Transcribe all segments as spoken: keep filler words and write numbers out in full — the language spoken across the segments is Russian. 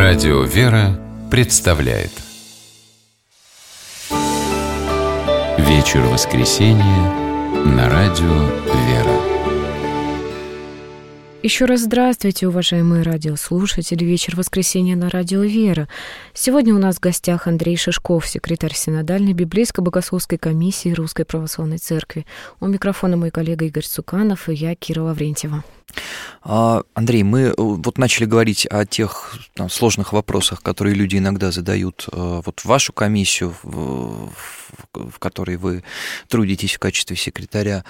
Радио «Вера» представляет Вечер воскресенья на Радио «Вера». Еще раз здравствуйте, уважаемые радиослушатели. Вечер воскресенья на Радио «Вера». Сегодня у нас в гостях Андрей Шишков, секретарь Синодальной библейско-богословской комиссии Русской Православной Церкви. У микрофона мой коллега Игорь Цуканов и я, Кира Лаврентьева. Андрей, мы вот начали говорить о тех там, сложных вопросах, которые люди иногда задают вот в вашу комиссию, в, в которой вы трудитесь в качестве секретаря.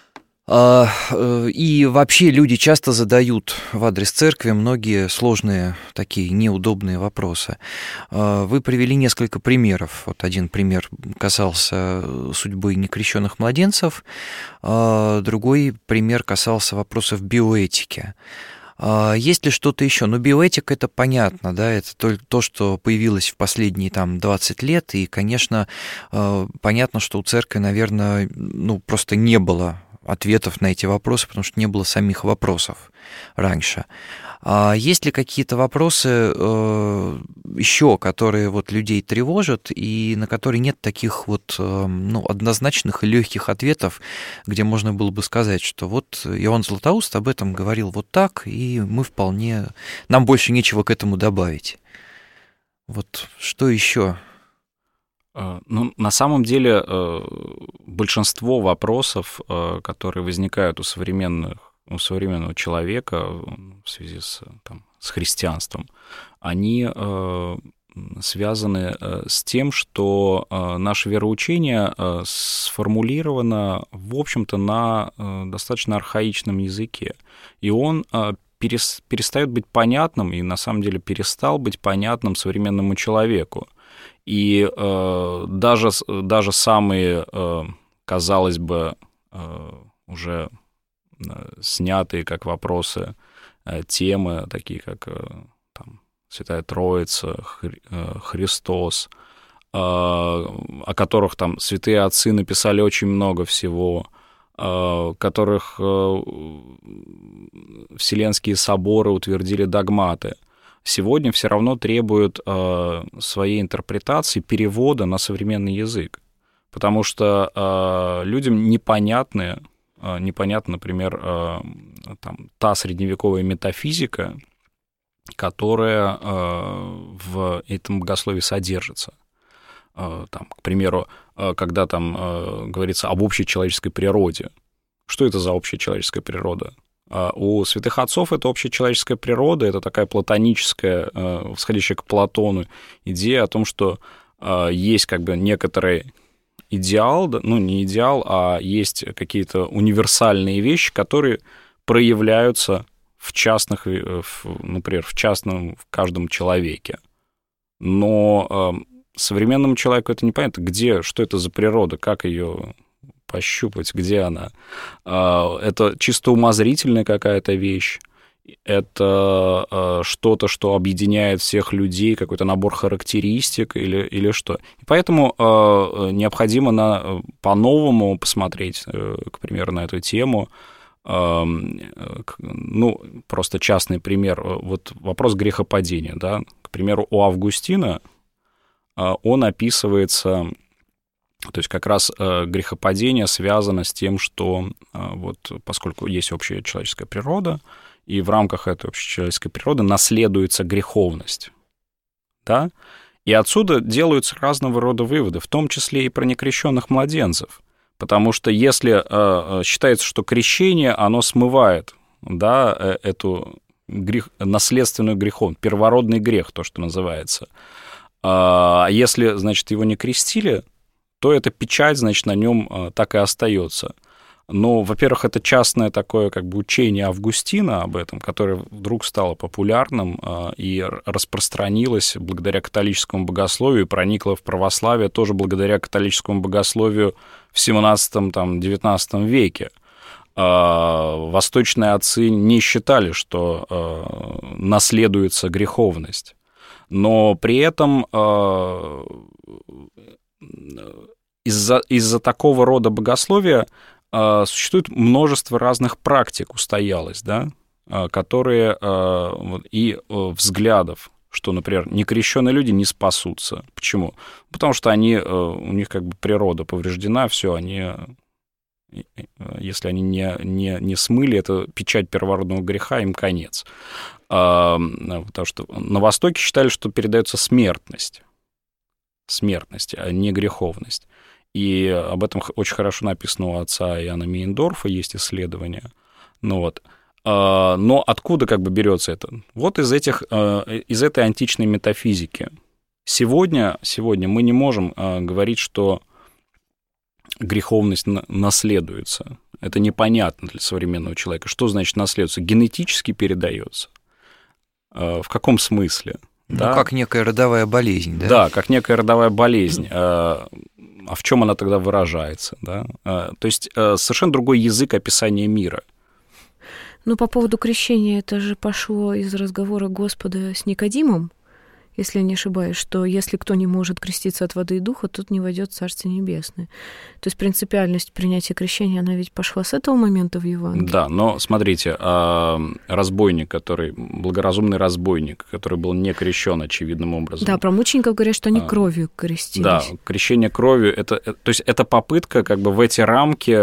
И вообще люди часто задают в адрес церкви многие сложные, такие неудобные вопросы. Вы привели несколько примеров. Вот один пример касался судьбы некрещенных младенцев, другой пример касался вопросов биоэтики. Есть ли что-то еще? Ну, биоэтика — это понятно, да, это то, то, что появилось в последние там двадцать лет, и, конечно, понятно, что у церкви, наверное, ну, просто не было ответов на эти вопросы, потому что не было самих вопросов раньше. А есть ли какие-то вопросы э, еще, которые вот людей тревожат, и на которые нет таких вот э, ну, однозначных и легких ответов, где можно было бы сказать, что вот Иоанн Златоуст об этом говорил вот так, и мы вполне... Нам больше нечего к этому добавить. Вот что еще? Ну, на самом деле, большинство вопросов, которые возникают у современных, у современного человека в связи с, там, с христианством, они связаны с тем, что наше вероучение сформулировано, в общем-то, на достаточно архаичном языке, и он перестает быть понятным, и на самом деле перестал быть понятным современному человеку. И э, даже, даже самые, э, казалось бы, э, уже снятые как вопросы э, темы, такие как э, там, Святая Троица, Хри, э, Христос, э, о которых там святые отцы написали очень много всего, э, которых э, Вселенские соборы утвердили догматы, сегодня все равно требуют э, своей интерпретации, перевода на современный язык. Потому что э, людям непонятны, э, непонятна, например, э, там, та средневековая метафизика, которая э, в этом богословии содержится. Э, там, к примеру, э, когда там э, говорится об общей человеческой природе. Что это за общая человеческая природа? У святых отцов это общечеловеческая природа, это такая платоническая, восходящая к Платону, идея о том, что есть как бы некоторый идеал, ну не идеал, а есть какие-то универсальные вещи, которые проявляются в частных, например, в частном, в каждом человеке. Но современному человеку это непонятно, где, что это за природа, как ее пощупать, где она. Это чисто умозрительная какая-то вещь, это что-то, что объединяет всех людей, какой-то набор характеристик или, или что. И поэтому необходимо на, по-новому посмотреть, к примеру, на эту тему. Ну, просто частный пример. Вот вопрос грехопадения, да. К примеру, у Августина он описывается... То есть как раз э, грехопадение связано с тем, что э, вот, поскольку есть общая человеческая природа, и в рамках этой общей человеческой природы наследуется греховность, да? И отсюда делаются разного рода выводы, в том числе и про некрещенных младенцев, потому что если э, считается, что крещение, оно смывает, да, э, эту грех, наследственную греховность, первородный грех, то, что называется, а если, значит, его не крестили, то эта печать, значит, на нем так и остается. Но, во-первых, это частное такое как бы учение Августина об этом, которое вдруг стало популярным и распространилось благодаря католическому богословию, проникло в православие тоже благодаря католическому богословию в семнадцатом-девятнадцатом веке. Восточные отцы не считали, что наследуется греховность. Но при этом из-за, из-за такого рода богословия э, существует множество разных практик, устоялось, да, э, которые, э, и э, взглядов, что, например, некрещенные люди не спасутся. Почему? Потому что они, у них как бы природа повреждена, все, они, если они не, не, не смыли, это печать первородного греха, им конец. Потому что на Востоке считали, что передается смертность, смертность, а не греховность. И об этом очень хорошо написано у отца Иоанна Мейндорфа, есть исследования. Ну вот. Но откуда как бы берется это? Вот из, этих, из этой античной метафизики. Сегодня, сегодня мы не можем говорить, что греховность наследуется. Это непонятно для современного человека. Что значит наследуется? Генетически передается. В каком смысле? Ну, да? как некая родовая болезнь, да? Да, как некая родовая болезнь. А в чем она тогда выражается? Да? То есть совершенно другой язык описания мира. Ну, по поводу крещения, это же пошло из разговора Господа с Никодимом, если я не ошибаюсь, что если кто не может креститься от воды и духа, тот не войдет в Царствие Небесное. То есть принципиальность принятия крещения, она ведь пошла с этого момента в Евангелии. Да, но смотрите, разбойник, который, благоразумный разбойник, который был не крещен очевидным образом. Да, про мучеников говорят, что они кровью крестились. Да, крещение кровью, это, то есть это попытка как бы в эти рамки,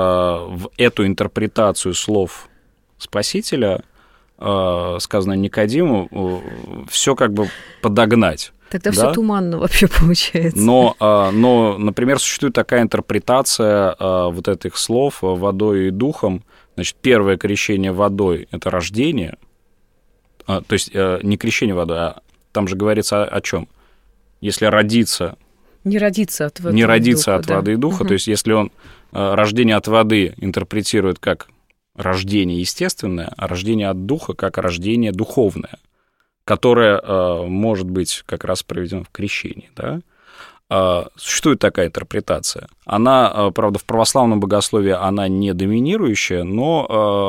в эту интерпретацию слов Спасителя, сказано Никодиму, все как бы подогнать. Тогда да? все туманно вообще получается. Но, но, например, существует такая интерпретация вот этих слов водой и духом. Значит, первое крещение водой – это рождение. То есть не крещение водой, а там же говорится о, о чем? Если родиться… Не родиться от воды не и родиться духа. от Да. воды и духа. Угу. То есть если он рождение от воды интерпретирует как рождение естественное, а рождение от духа как рождение духовное, которое э, может быть как раз проведено в крещении. Да? Э, существует такая интерпретация. Она, э, правда, в православном богословии она не доминирующая, но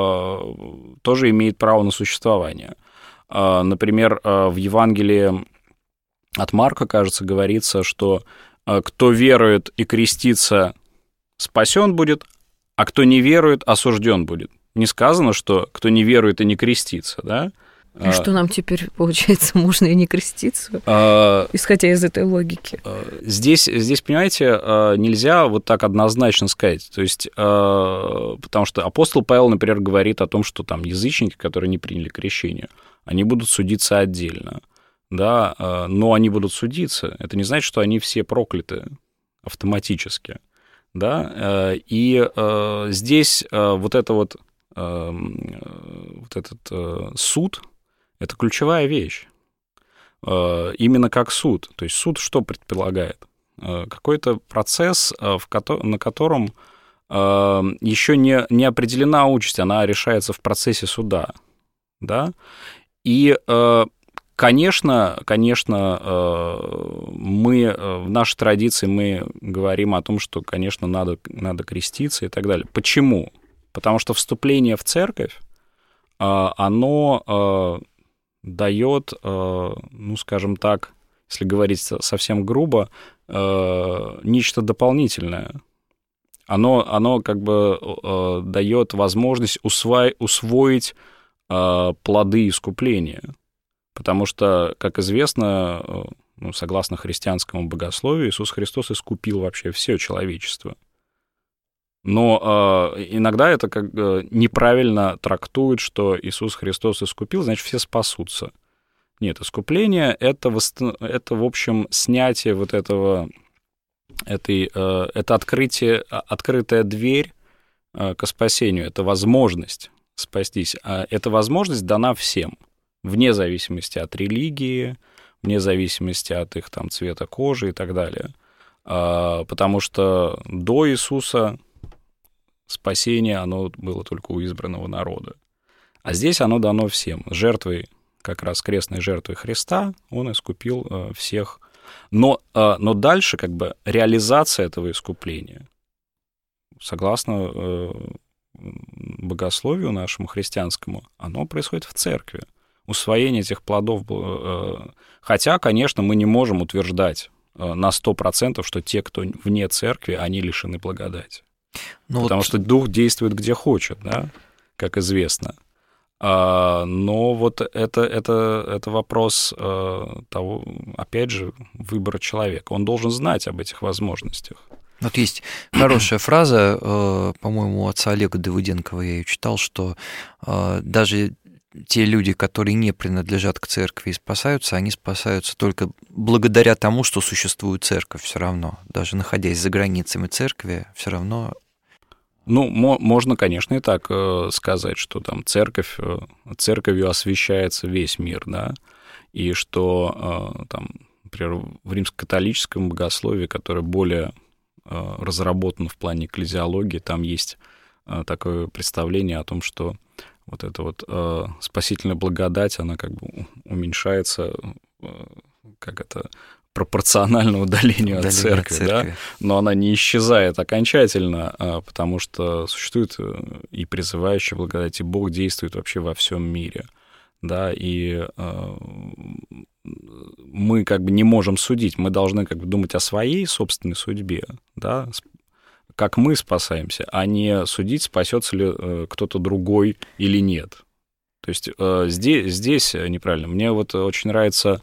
э, тоже имеет право на существование. Э, например, э, в Евангелии от Марка, кажется, говорится, что э, кто верует и крестится, спасен будет, а кто не верует, осужден будет. Не сказано, что кто не верует и не крестится, да? А что нам теперь, получается, можно и не креститься, а, исходя из этой логики? Здесь, здесь, понимаете, нельзя вот так однозначно сказать. То есть, потому что апостол Павел, например, говорит о том, что там язычники, которые не приняли крещение, они будут судиться отдельно, да, но они будут судиться. Это не значит, что они все прокляты автоматически. Да, и э, здесь э, вот это вот, э, вот этот э, суд – это ключевая вещь, э, именно как суд. То есть суд что предполагает? Э, какой-то процесс, э, в ко- на котором э, еще не, не определена участь, она решается в процессе суда, да, и э, Конечно, конечно, мы в нашей традиции мы говорим о том, что, конечно, надо, надо креститься и так далее. Почему? Потому что вступление в церковь, оно дает, ну, скажем так, если говорить совсем грубо, нечто дополнительное. Оно, оно как бы дает возможность усвоить, усвоить плоды искупления. Потому что, как известно, ну, согласно христианскому богословию, Иисус Христос искупил вообще все человечество. Но э, иногда это как бы неправильно трактуют, что Иисус Христос искупил, значит, все спасутся. Нет, искупление — это, это, в общем, снятие вот этого, этой, э, это открытие, открытая дверь э, к спасению, это возможность спастись. А эта возможность дана всем. Вне зависимости от религии, вне зависимости от их там цвета кожи и так далее. Потому что до Иисуса спасение, оно было только у избранного народа. А здесь оно дано всем. Жертвой, как раз крестной жертвой Христа, он искупил всех. Но, но дальше как бы реализация этого искупления, согласно богословию нашему христианскому, оно происходит в церкви. Усвоение этих плодов. Хотя, конечно, мы не можем утверждать на сто процентов, что те, кто вне церкви, они лишены благодати. Ну Потому вот... что Дух действует где хочет, да, как известно. Но вот это, это, это вопрос того, опять же, выбора человека. Он должен знать об этих возможностях. Вот есть хорошая фраза, по-моему, у отца Олега Давыденкова, я ее читал, что даже те люди, которые не принадлежат к церкви и спасаются, они спасаются только благодаря тому, что существует церковь все равно. Даже находясь за границами церкви, все равно... Ну, можно, конечно, и так сказать, что там церковь, церковью освящается весь мир, да, и что там, например, в римско-католическом богословии, которое более разработано в плане экклезиологии, там есть такое представление о том, что вот эта вот э, спасительная благодать, она как бы уменьшается, э, как это, пропорционально удалению от церкви, от церкви, да? Но она не исчезает окончательно, э, потому что существует и призывающая благодать, и Бог действует вообще во всем мире, да, и э, мы как бы не можем судить, мы должны как бы думать о своей собственной судьбе, да, как мы спасаемся, а не судить, спасется ли э, кто-то другой или нет. То есть э, здесь, здесь неправильно. Мне вот очень нравится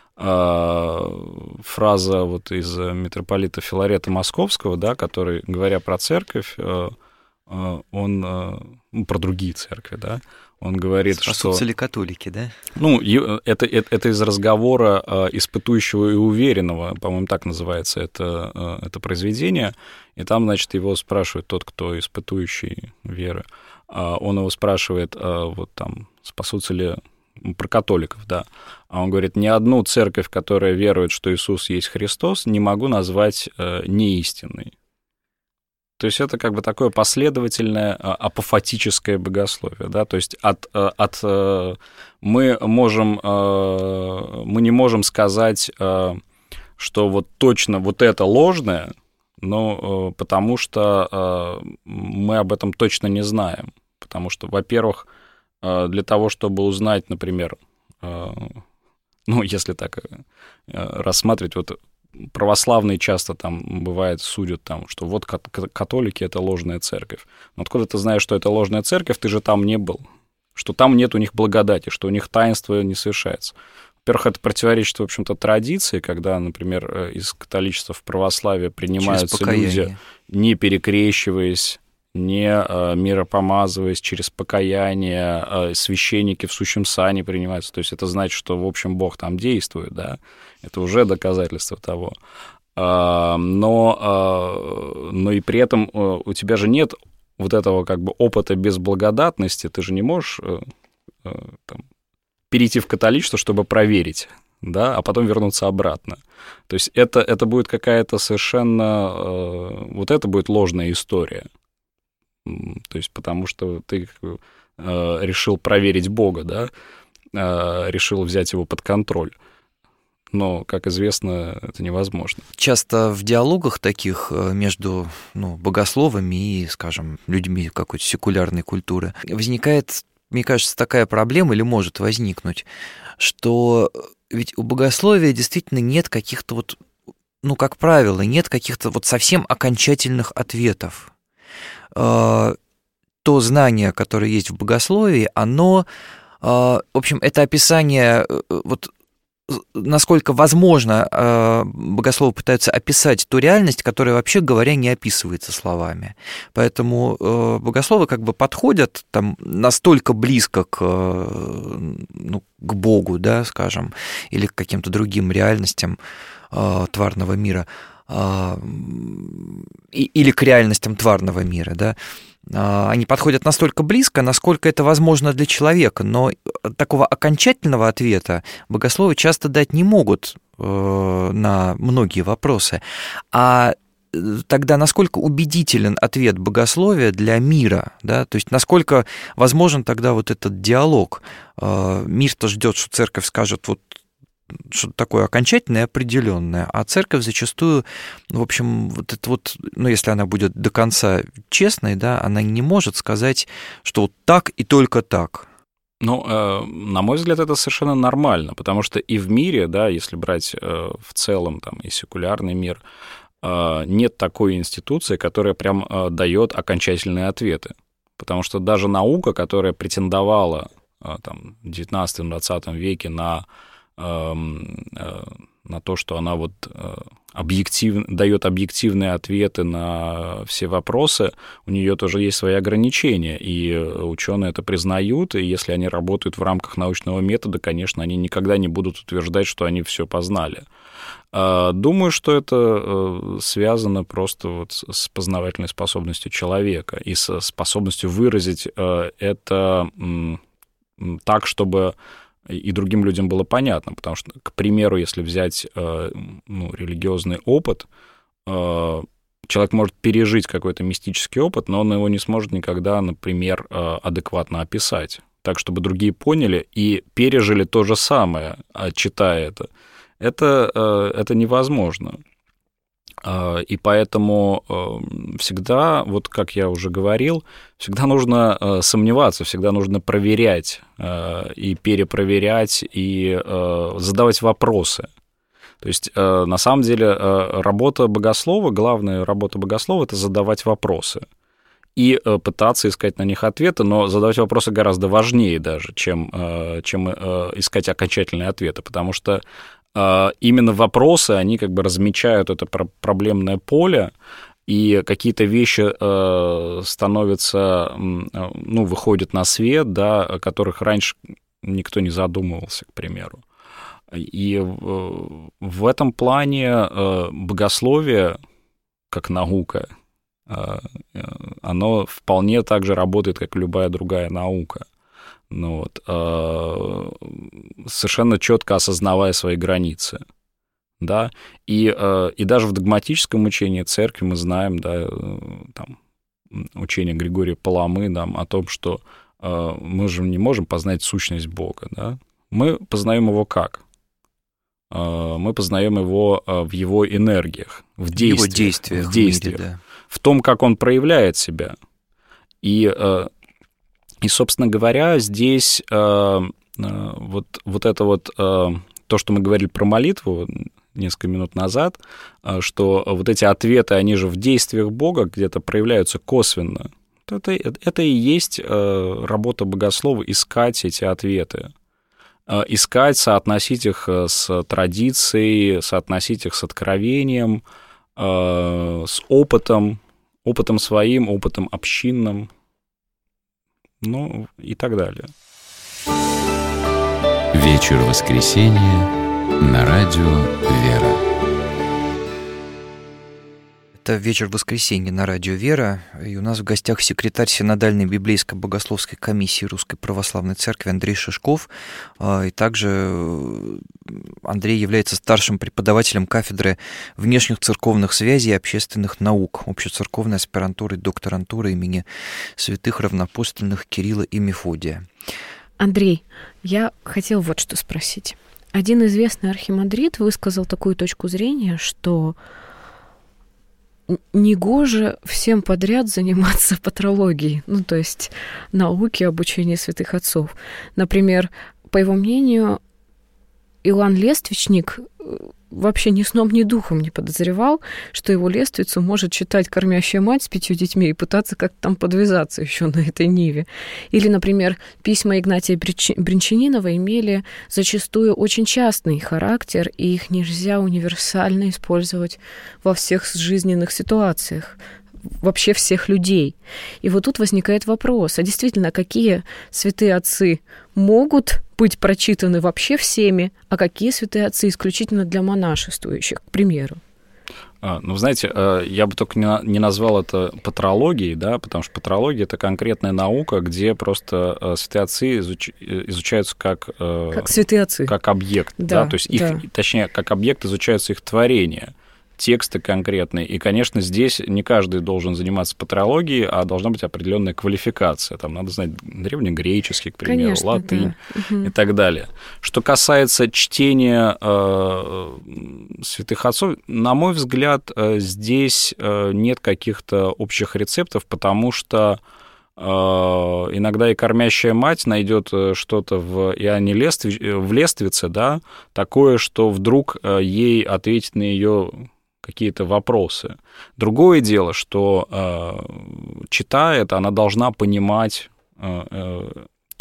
э, фраза вот из митрополита Филарета Московского, да, который, говоря про церковь, э, э, он, э, ну, про другие церкви, да, он говорит, спасутся что... Спасутся ли католики, да? Ну, это, это, это из разговора испытующего и уверенного, по-моему, так называется это, это произведение, и там, значит, его спрашивает тот, кто испытующий веры, он его спрашивает, вот там, спасутся ли... Про католиков, да. А он говорит, ни одну церковь, которая верует, что Иисус есть Христос, не могу назвать неистинной. То есть это как бы такое последовательное апофатическое богословие, да, то есть от, от, мы, можем, мы не можем сказать, что вот точно вот это ложное, но потому что мы об этом точно не знаем, потому что, во-первых, для того, чтобы узнать, например, ну, если так рассматривать, вот православные часто там бывает судят, там, что вот католики — это ложная церковь. Но откуда ты знаешь, что это ложная церковь, ты же там не был, что там нет у них благодати, что у них таинство не совершается. Во-первых, это противоречит, в общем-то, традиции, когда, например, из католичества в православие принимаются люди, не перекрещиваясь, не э, миропомазываясь, через покаяние, э, священники в сущем сане принимаются. То есть это значит, что, в общем, Бог там действует, да, это уже доказательство того. Э, но, э, но и при этом э, у тебя же нет вот этого как бы опыта безблагодатности, ты же не можешь э, э, там, перейти в католичество, чтобы проверить, да, а потом вернуться обратно. То есть это, это будет какая-то совершенно... Э, вот это будет ложная история. То есть потому что ты э, решил проверить Бога, да, э, решил взять его под контроль. Но, как известно, это невозможно. Часто в диалогах таких между, ну, богословами и, скажем, людьми какой-то секулярной культуры возникает, мне кажется, такая проблема, или может возникнуть, что ведь у богословия действительно нет каких-то вот, ну, как правило, нет каких-то вот совсем окончательных ответов. То знание, которое есть в богословии, оно, в общем, это описание, вот насколько возможно, богословы пытаются описать ту реальность, которая, вообще говоря, не описывается словами. Поэтому богословы как бы подходят там настолько близко к, ну, к Богу, да, скажем, или к каким-то другим реальностям тварного мира, или к реальностям тварного мира, да, они подходят настолько близко, насколько это возможно для человека, но такого окончательного ответа богословы часто дать не могут на многие вопросы. А тогда насколько убедителен ответ богословия для мира, да, то есть насколько возможен тогда вот этот диалог. Мир-то ждет, что церковь скажет вот что-то такое окончательное и определенное, а церковь зачастую, в общем, вот это вот, ну, если она будет до конца честной, да, она не может сказать, что вот так и только так. Ну, э, на мой взгляд, это совершенно нормально, потому что и в мире, да, если брать э, в целом там и секулярный мир, э, нет такой институции, которая прям э, дает окончательные ответы, потому что даже наука, которая претендовала там, в девятнадцатом-двадцатом веке на, на то, что она вот объектив, дает объективные ответы на все вопросы, у нее тоже есть свои ограничения, и ученые это признают, и если они работают в рамках научного метода, конечно, они никогда не будут утверждать, что они все познали. Думаю, что это связано просто вот с познавательной способностью человека и с способностью выразить это так, чтобы и другим людям было понятно, потому что, к примеру, если взять ну, религиозный опыт, человек может пережить какой-то мистический опыт, но он его не сможет никогда, например, адекватно описать, так, чтобы другие поняли и пережили то же самое, читая это. Это, это невозможно. И поэтому всегда, вот как я уже говорил, всегда нужно сомневаться, всегда нужно проверять и перепроверять, и задавать вопросы. То есть, на самом деле, работа богослова, главная работа богослова — это задавать вопросы и пытаться искать на них ответы, но задавать вопросы гораздо важнее даже, чем, чем искать окончательные ответы, потому что именно вопросы, они как бы размечают это проблемное поле, и какие-то вещи становятся, ну, выходят на свет, да, о которых раньше никто не задумывался, к примеру. И в этом плане богословие, как наука, оно вполне так же работает, как любая другая наука. Ну, вот, совершенно четко осознавая свои границы. Да? И, и даже в догматическом учении церкви мы знаем, да, там, учение Григория Паламы, да, о том, что мы же не можем познать сущность Бога. Да? Мы познаем его как? Мы познаем его в его энергиях, в действиях, его действиях, в, действиях, в, мире, да. в том, как он проявляет себя. И И, собственно говоря, здесь э, вот, вот это вот, э, то, что мы говорили про молитву несколько минут назад, э, что вот эти ответы, они же в действиях Бога где-то проявляются косвенно. Это, это и есть э, работа богослова — искать эти ответы. Э, искать, соотносить их с традицией, соотносить их с откровением, э, с опытом, опытом своим, опытом общинным. Ну, и так далее. Вечер воскресенья на радио «Вера». Это «Вечер воскресенья» на радио «Вера», и у нас в гостях секретарь Синодальной библейско-богословской комиссии Русской Православной Церкви Андрей Шишков, и также Андрей является старшим преподавателем кафедры внешних церковных связей и общественных наук общецерковной аспирантуры и докторантуры имени святых равноапостольных Кирилла и Мефодия. Андрей, я хотел вот что спросить. Один известный архимандрит высказал такую точку зрения, что негоже всем подряд заниматься патрологией, ну, то есть науки обучения святых отцов. Например, по его мнению, Иоанн Лествичник вообще ни сном, ни духом не подозревал, что его лествицу может читать кормящая мать с пятью детьми и пытаться как-то там подвязаться еще на этой ниве. Или, например, письма Игнатия Бринчанинова имели зачастую очень частный характер, и их нельзя универсально использовать во всех жизненных ситуациях, вообще всех людей. И вот тут возникает вопрос, а действительно, какие святые отцы могут быть прочитаны вообще всеми, а какие святые отцы исключительно для монашествующих, к примеру? А, ну, знаете, я бы только не назвал это патрологией, да, потому что патрология — это конкретная наука, где просто святые отцы изуч... изучаются как... Как святые отцы. Как объект, да, да? То есть их, да. Точнее, как объект изучаются их творения, тексты конкретные. И, конечно, здесь не каждый должен заниматься патрологией, а должна быть определенная квалификация. Там надо знать древнегреческий, к примеру, конечно, латынь, да. И так далее. Что касается чтения э, святых отцов, на мой взгляд, здесь нет каких-то общих рецептов, потому что э, иногда и кормящая мать найдет что-то в Иоанне Лестви... в Лествице, да, такое, что вдруг ей ответит на ее какие-то вопросы. Другое дело, что, э, читает, она должна понимать э, э,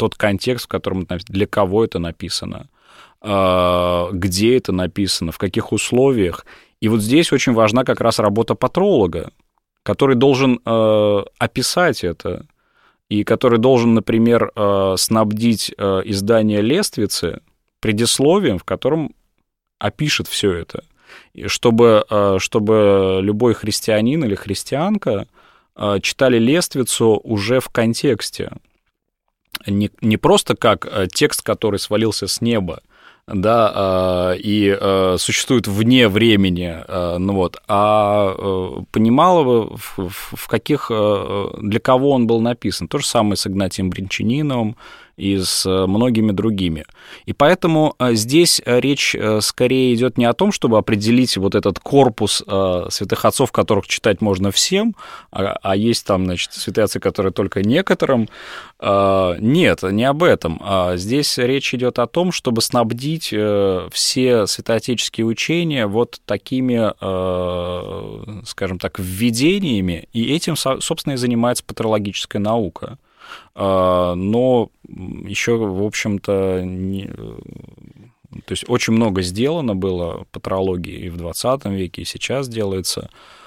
тот контекст, в котором, для кого это написано, где это написано, в каких условиях. И вот здесь очень важна как раз работа патролога, который должен описать это, и который должен, например, снабдить издание «Лествицы» предисловием, в котором опишет все это, чтобы, чтобы любой христианин или христианка читали «Лествицу» уже в контексте. Не, не просто как текст, который свалился с неба, да, и существует вне времени, ну вот, а понимала, в, в каких, для кого он был написан. То же самое с Игнатием Бринчаниновым и с многими другими. И поэтому здесь речь скорее идет не о том, чтобы определить вот этот корпус святых отцов, которых читать можно всем, а, а есть там, значит, святые отцы, которые только некоторым. Нет, не об этом. Здесь речь идет о том, чтобы снабдить все святоотеческие учения вот такими, скажем так, введениями, и этим, собственно, и занимается патрологическая наука. Но еще, в общем-то, не... то есть очень много сделано было патрологии и в двадцатом веке, и сейчас делается,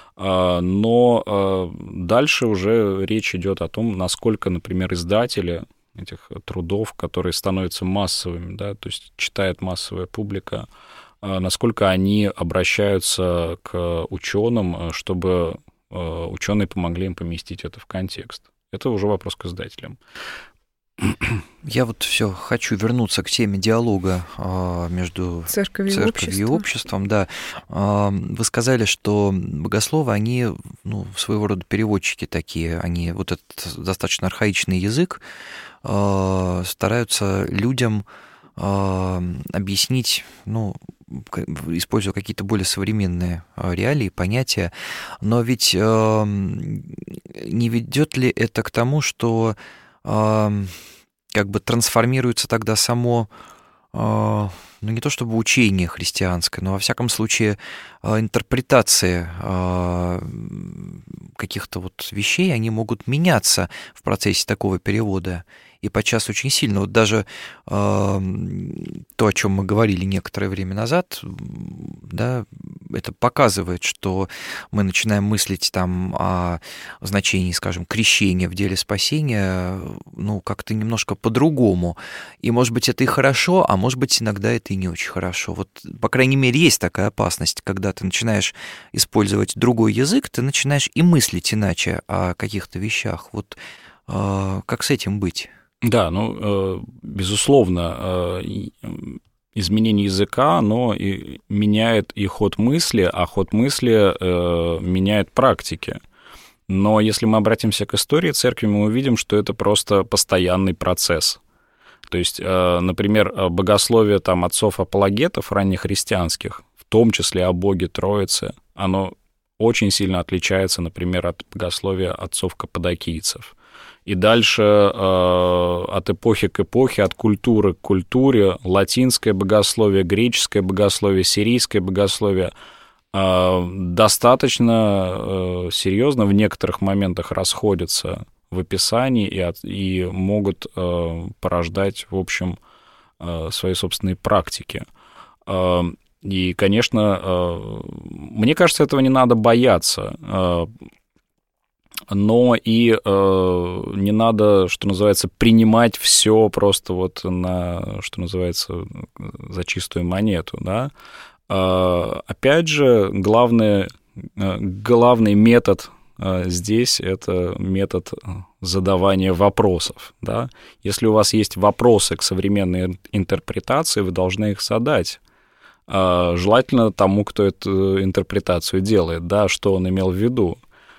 но дальше уже речь идет о том, насколько, например, издатели этих трудов, которые становятся массовыми, да, то есть читает массовая публика, насколько они обращаются к ученым, чтобы ученые помогли им поместить это в контекст. Это уже вопрос к издателям. Я вот все хочу вернуться к теме диалога между церковью, церковью и обществом. Да. Вы сказали, что богословы, они, ну, своего рода переводчики такие, они вот этот достаточно архаичный язык стараются людям объяснить, ну, используя какие-то более современные реалии, понятия, но ведь э, не ведет ли это к тому, что э, как бы трансформируется тогда само, э, ну не то чтобы учение христианское, но во всяком случае э, интерпретации э, каких-то вот вещей, они могут меняться в процессе такого перевода. И подчас очень сильно. Вот даже э, то, о чем мы говорили некоторое время назад, да, это показывает, что мы начинаем мыслить там о значении, скажем, крещения в деле спасения, ну, как-то немножко по-другому. И, может быть, это и хорошо, а может быть, иногда это и не очень хорошо. Вот, по крайней мере, есть такая опасность, когда ты начинаешь использовать другой язык, ты начинаешь и мыслить иначе о каких-то вещах. Вот э, как с этим быть? Да, ну, безусловно, изменение языка, оно и меняет и ход мысли, а ход мысли меняет практики. Но если мы обратимся к истории церкви, мы увидим, что это просто постоянный процесс. То есть, например, богословие там отцов-апологетов раннехристианских, в том числе о Боге Троице, оно очень сильно отличается, например, от богословия отцов-каппадокийцев. И дальше э, от эпохи к эпохе, от культуры к культуре, латинское богословие, греческое богословие, сирийское богословие э, достаточно э, серьезно в некоторых моментах расходятся в описании и, от, и могут э, порождать, в общем, э, свои собственные практики. Э, и, конечно, э, мне кажется, этого не надо бояться. Э, но и э, не надо, что называется, принимать все просто вот на, что называется, за чистую монету, да. Э, опять же, главный, э, главный метод э, здесь — это метод задавания вопросов, да. Если у вас есть вопросы к современной интерпретации, вы должны их задать. Э, желательно тому, кто эту интерпретацию делает, да, что он имел в виду.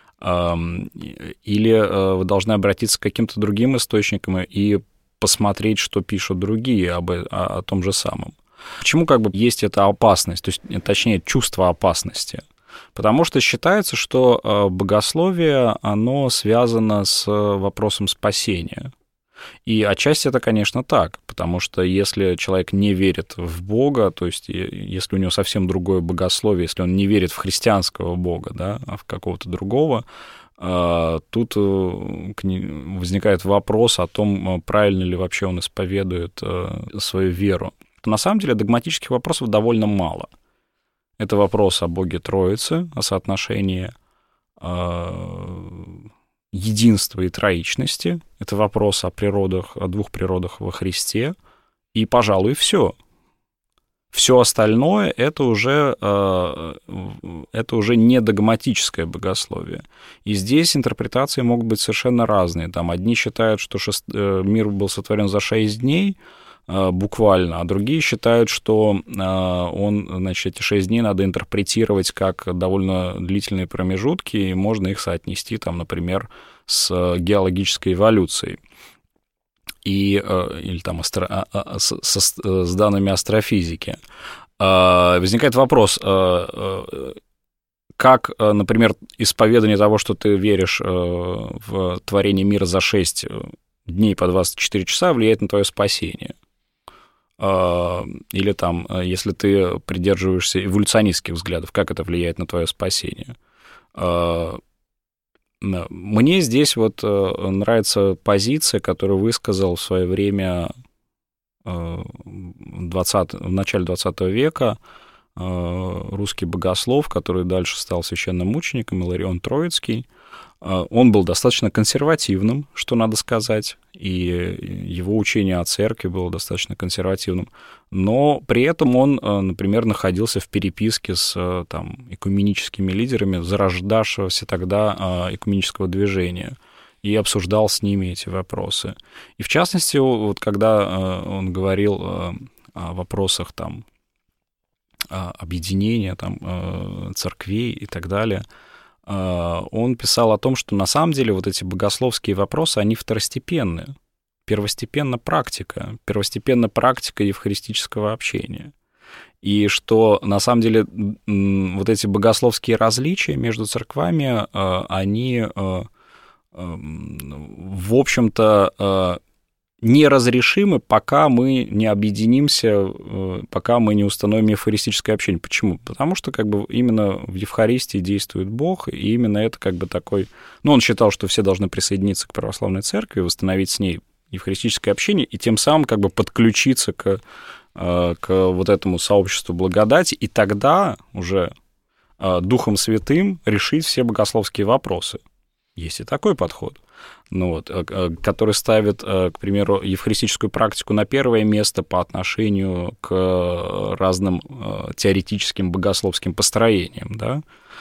Или вы должны обратиться к каким-то другим источникам и посмотреть, что пишут другие об, о, о том же самом. Почему как бы есть эта опасность, то есть, точнее, чувство опасности? Потому что считается, что богословие, оно связано с вопросом спасения. И отчасти это, конечно, так, потому что если человек не верит в Бога, то есть если у него совсем другое богословие, если он не верит в христианского Бога, да, а в какого-то другого, тут возникает вопрос о том, правильно ли вообще он исповедует свою веру. На самом деле догматических вопросов довольно мало. Это вопрос о Боге Троицы, о соотношении единства и троичности. Это вопрос о природах, о двух природах во Христе. И, пожалуй, все. Все остальное — это уже, это уже не догматическое богословие. И здесь интерпретации могут быть совершенно разные. Там одни считают, что шест... мир был сотворен за шесть дней, буквально, а другие считают, что он, значит, эти шесть дней надо интерпретировать как довольно длительные промежутки, и можно их соотнести, там, например, с геологической эволюцией. И, или там астро, с, с, с данными астрофизики. Возникает вопрос, как, например, исповедание того, что ты веришь в творение мира за шесть дней по двадцать четыре часа, влияет на твое спасение. Или там, если ты придерживаешься эволюционистских взглядов, как это влияет на твое спасение. Мне здесь вот нравится позиция, которую высказал в свое время в, двадцатом, в начале двадцатого века русский богослов, который дальше стал священномучеником, Иларион Троицкий. Он был достаточно консервативным, что надо сказать, и его учение о церкви было достаточно консервативным, но при этом он, например, находился в переписке с там, экуменическими лидерами зарождавшегося тогда экуменического движения и обсуждал с ними эти вопросы. И в частности, вот когда он говорил о вопросах там, объединения там, церквей и так далее, он писал о том, что на самом деле вот эти богословские вопросы, они второстепенные. Первостепенна практика, первостепенна практика евхаристического общения. И что на самом деле вот эти богословские различия между церквами, они, в общем-то, неразрешимы, пока мы не объединимся, пока мы не установим евхаристическое общение. Почему? Потому что как бы именно в Евхаристии действует Бог, и именно это как бы такой... Ну, он считал, что все должны присоединиться к православной церкви, восстановить с ней евхаристическое общение, и тем самым как бы подключиться к, к вот этому сообществу благодати, и тогда уже Духом Святым решить все богословские вопросы. Есть и такой подход. Ну вот, который ставит, к примеру, евхаристическую практику на первое место по отношению к разным теоретическим богословским построениям, да.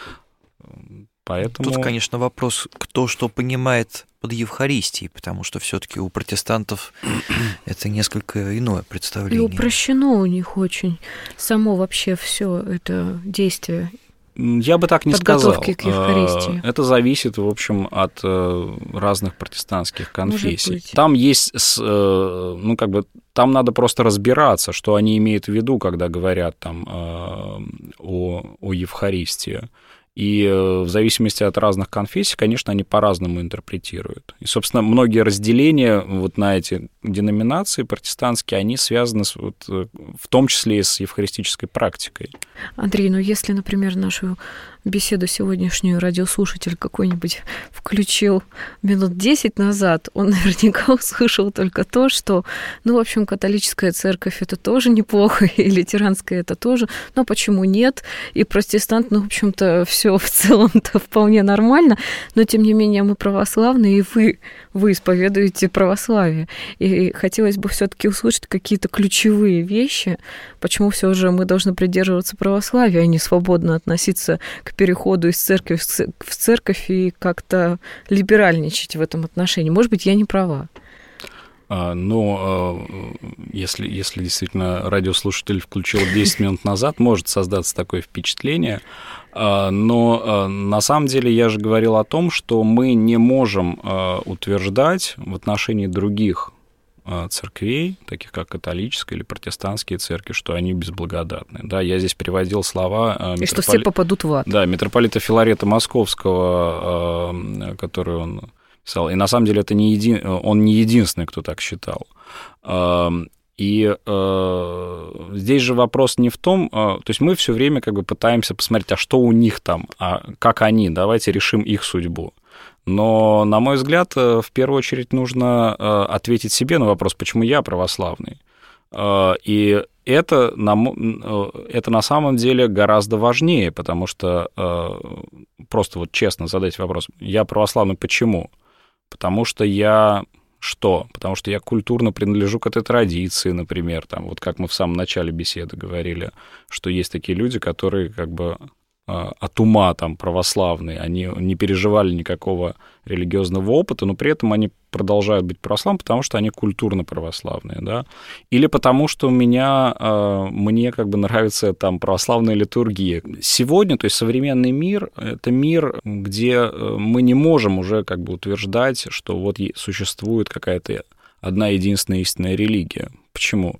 Поэтому... Тут, конечно, вопрос, кто что понимает под Евхаристией, потому что все-таки у протестантов это несколько иное представление. И упрощено у них очень само вообще все это действие. Я бы так не сказал. Подготовки к Евхаристии. Это зависит, в общем, от разных протестантских конфессий. Там есть, ну, как бы, там надо просто разбираться, что они имеют в виду, когда говорят там о, о Евхаристии. И в зависимости от разных конфессий, конечно, они по-разному интерпретируют. И, собственно, многие разделения вот на эти деноминации протестантские, они связаны с, вот, в том числе и с евхаристической практикой. Андрей, ну если, например, нашу беседу сегодняшнюю радиослушатель какой-нибудь включил минут десять назад, он наверняка услышал только то, что, ну, в общем, католическая церковь — это тоже неплохо, и лютеранская — это тоже, но почему нет? И протестант, ну, в общем-то, все в целом-то вполне нормально, но, тем не менее, мы православные, и вы, вы исповедуете православие. И хотелось бы все-таки услышать какие-то ключевые вещи, почему все же мы должны придерживаться православия, а не свободно относиться к переходу из церкви в церковь и как-то либеральничать в этом отношении. Может быть, я не права. Но если, если действительно радиослушатель включил десять минут назад, может создаться такое впечатление. Но на самом деле я же говорил о том, что мы не можем утверждать в отношении других церквей, таких как католическая или протестантские церкви, что они безблагодатны. Да, я здесь приводил слова... И митрополи... что все попадут в ад. Да, митрополита Филарета Московского, который он писал. И на самом деле это не еди... он не единственный, кто так считал. И э, здесь же вопрос не в том, э, то есть мы все время как бы пытаемся посмотреть, а что у них там, а как они, давайте решим их судьбу. Но, на мой взгляд, в первую очередь нужно ответить себе на вопрос, почему я православный. И это на, это на самом деле гораздо важнее, потому что просто вот честно задать вопрос, я православный почему? Потому что я что? Потому что я культурно принадлежу к этой традиции, например, там, вот как мы в самом начале беседы говорили, что есть такие люди, которые как бы от ума там православные, они не переживали никакого религиозного опыта, но при этом они продолжают быть православными, потому что они культурно православные, да, или потому что у меня, мне как бы нравится там православная литургия. Сегодня, то есть современный мир, это мир, где мы не можем уже как бы утверждать, что вот существует какая-то одна единственная истинная религия. Почему?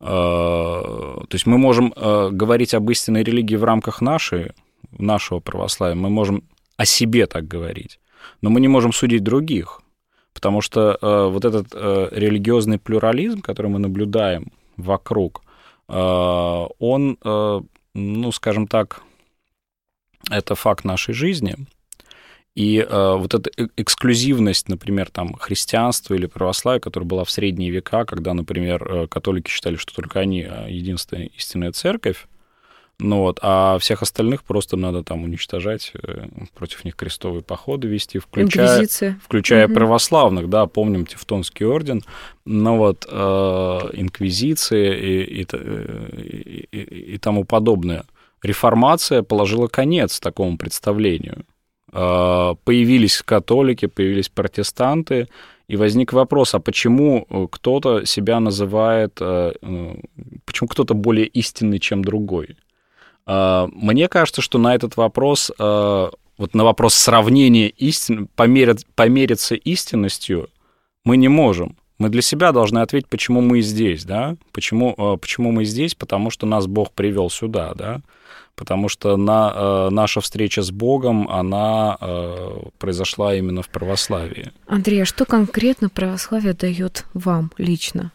То есть мы можем говорить об истинной религии в рамках нашей, нашего православия, мы можем о себе так говорить, но мы не можем судить других, потому что э, вот этот э, религиозный плюрализм, который мы наблюдаем вокруг, э, он, э, ну, скажем так, это факт нашей жизни, и э, вот эта эксклюзивность, например, там, христианства или православия, которая была в средние века, когда, например, католики считали, что только они единственная истинная церковь, ну вот, а всех остальных просто надо там уничтожать, против них крестовые походы вести, включая, включая угу. православных, да, помним Тевтонский орден, ну вот, э, инквизиции и, и, и, и, и тому подобное. Реформация положила конец такому представлению. Э, появились католики, появились протестанты, и возник вопрос, а почему кто-то себя называет, э, почему кто-то более истинный, чем другой? Мне кажется, что на этот вопрос, вот на вопрос сравнения истин, померить, помериться истинностью мы не можем. Мы для себя должны ответить, почему мы здесь, да? Почему, почему мы здесь? Потому что нас Бог привел сюда, да? Потому что на, наша встреча с Богом, она произошла именно в православии. Андрей, а что конкретно православие дает вам лично?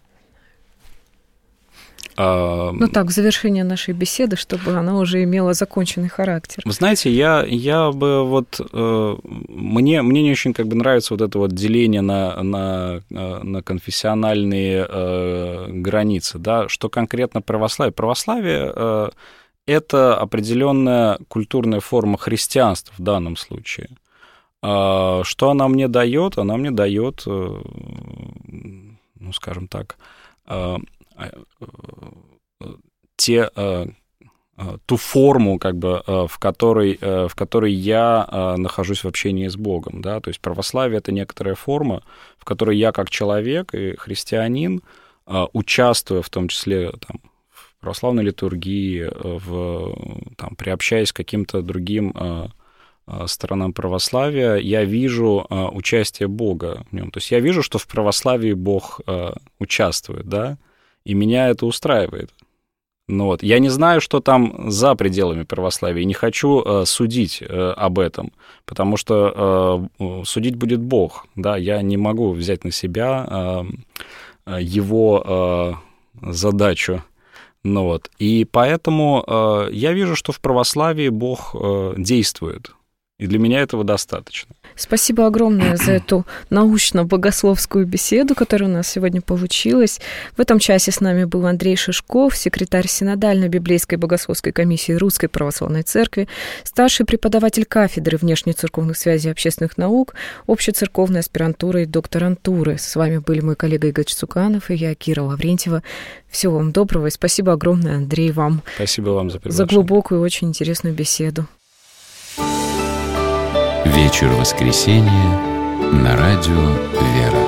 Ну так, в завершение нашей беседы, чтобы она уже имела законченный характер. Вы знаете, я, я бы вот... Э, мне, мне не очень как бы нравится вот это вот деление на, на, на конфессиональные э, границы, да, что конкретно православие. Православие э, — это определенная культурная форма христианства в данном случае. Э, что она мне дает? Она мне дает, э, ну, скажем так... Э, те, ту форму, как бы, в которой, в которой я нахожусь в общении с Богом. Да? То есть православие — это некоторая форма, в которой я как человек и христианин, участвуя в том числе там, в православной литургии, в, там, приобщаясь к каким-то другим сторонам православия, я вижу участие Бога в нем. То есть я вижу, что в православии Бог участвует, да, и меня это устраивает. Ну, вот. Я не знаю, что там за пределами православия, и не хочу э, судить э, об этом, потому что э, судить будет Бог. Да? Я не могу взять на себя э, его э, задачу. Ну, вот. И поэтому э, я вижу, что в православии Бог э, действует. И для меня этого достаточно. Спасибо огромное за эту научно-богословскую беседу, которая у нас сегодня получилась. В этом часе с нами был Андрей Шишков, секретарь Синодальной библейской богословской комиссии Русской Православной Церкви, старший преподаватель кафедры внешнецерковных связей и общественных наук, общецерковной аспирантуры и докторантуры. С вами были мой коллега Игорь Цуканов и я, Кира Лаврентьева. Всего вам доброго и спасибо огромное, Андрей, вам. Спасибо вам за приглашение. За глубокую и очень интересную беседу. Вечер воскресенья на радио «Вера».